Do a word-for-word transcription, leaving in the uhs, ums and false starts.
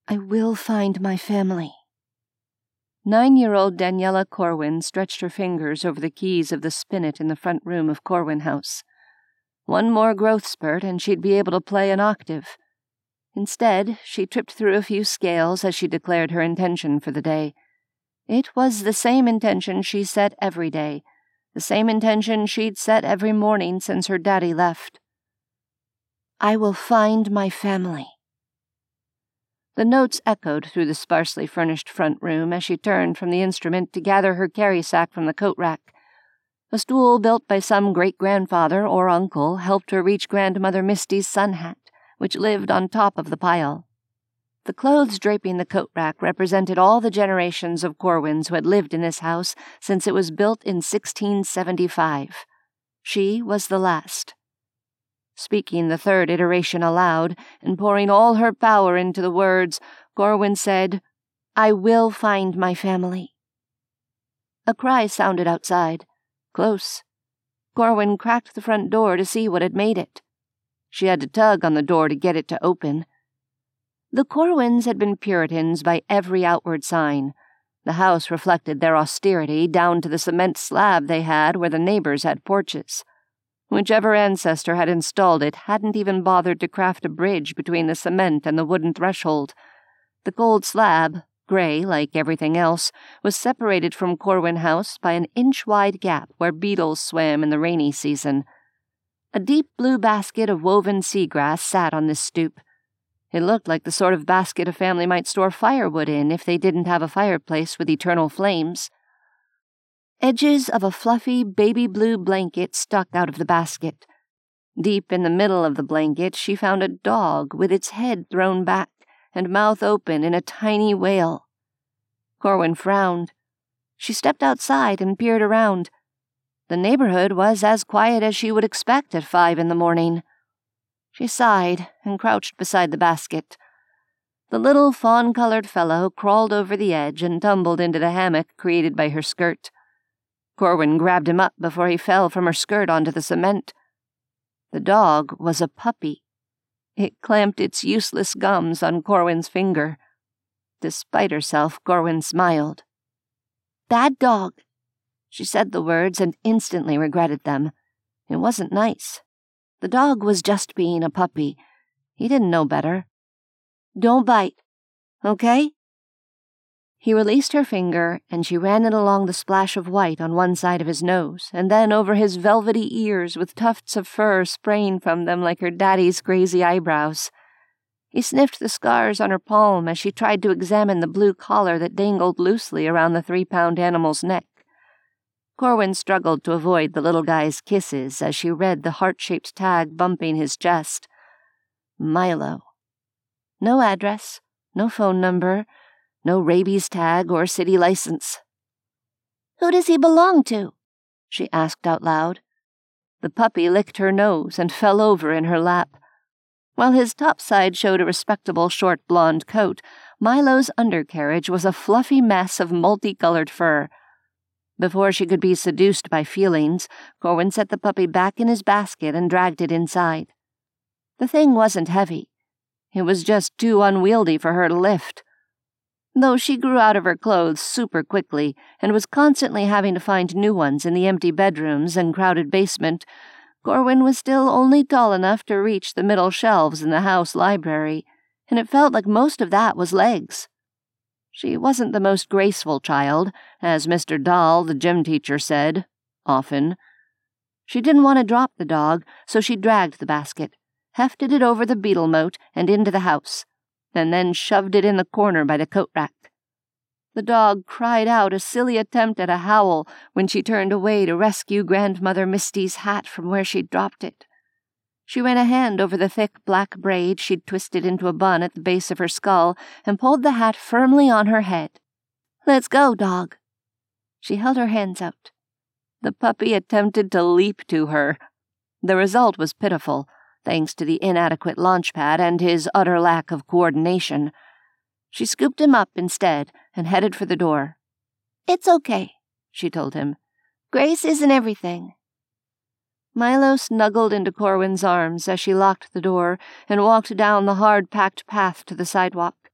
I will find my family. Nine-year-old Daniela Corwin stretched her fingers over the keys of the spinet in the front room of Corwin House. One more growth spurt and she'd be able to play an octave. Instead, she tripped through a few scales as she declared her intention for the day. It was the same intention she set every day, the same intention she'd set every morning since her daddy left. I will find my family. The notes echoed through the sparsely furnished front room as she turned from the instrument to gather her carry sack from the coat rack. A stool built by some great-grandfather or uncle helped her reach Grandmother Misty's sun hat, which lived on top of the pile. The clothes draping the coat rack represented all the generations of Corwins who had lived in this house since it was built in sixteen seventy-five. She was the last. Speaking the third iteration aloud and pouring all her power into the words, Corwin said, I will find my family. A cry sounded outside. Close. Corwin cracked the front door to see what had made it. She had to tug on the door to get it to open. The Corwins had been Puritans by every outward sign. The house reflected their austerity down to the cement slab they had where the neighbors had porches. Whichever ancestor had installed it hadn't even bothered to craft a bridge between the cement and the wooden threshold. The cold slab, gray like everything else, was separated from Corwin House by an inch-wide gap where beetles swam in the rainy season. A deep blue basket of woven seagrass sat on this stoop. It looked like the sort of basket a family might store firewood in if they didn't have a fireplace with eternal flames. Edges of a fluffy baby blue blanket stuck out of the basket. Deep in the middle of the blanket she found a dog with its head thrown back and mouth open in a tiny wail. Corwin frowned. She stepped outside and peered around. The neighborhood was as quiet as she would expect at five in the morning. She sighed and crouched beside the basket. The little fawn-colored fellow crawled over the edge and tumbled into the hammock created by her skirt. Corwin grabbed him up before he fell from her skirt onto the cement. The dog was a puppy. It clamped its useless gums on Corwin's finger. Despite herself, Corwin smiled. Bad dog. She said the words and instantly regretted them. It wasn't nice. The dog was just being a puppy. He didn't know better. Don't bite, okay? He released her finger, and she ran it along the splash of white on one side of his nose, and then over his velvety ears with tufts of fur spraying from them like her daddy's crazy eyebrows. He sniffed the scars on her palm as she tried to examine the blue collar that dangled loosely around the three-pound animal's neck. Corwin struggled to avoid the little guy's kisses as she read the heart-shaped tag bumping his chest. Milo. No address, no phone number, no rabies tag or city license. Who does he belong to? She asked out loud. The puppy licked her nose and fell over in her lap. While his topside showed a respectable short blonde coat, Milo's undercarriage was a fluffy mess of multicolored fur. Before she could be seduced by feelings, Corwin set the puppy back in his basket and dragged it inside. The thing wasn't heavy. It was just too unwieldy for her to lift. Though she grew out of her clothes super quickly and was constantly having to find new ones in the empty bedrooms and crowded basement, Corwin was still only tall enough to reach the middle shelves in the house library, and it felt like most of that was legs. She wasn't the most graceful child, as Mister Dahl, the gym teacher, said, often. She didn't want to drop the dog, so she dragged the basket, hefted it over the beetle moat and into the house, and then shoved it in the corner by the coat rack. The dog cried out a silly attempt at a howl when she turned away to rescue Grandmother Misty's hat from where she'd dropped it. She ran a hand over the thick black braid she'd twisted into a bun at the base of her skull and pulled the hat firmly on her head. "Let's go, dog." She held her hands out. The puppy attempted to leap to her. The result was pitiful, thanks to the inadequate launch pad and his utter lack of coordination. She scooped him up instead and headed for the door. "It's okay," she told him. "Grace isn't everything." Milo snuggled into Corwin's arms as she locked the door and walked down the hard-packed path to the sidewalk.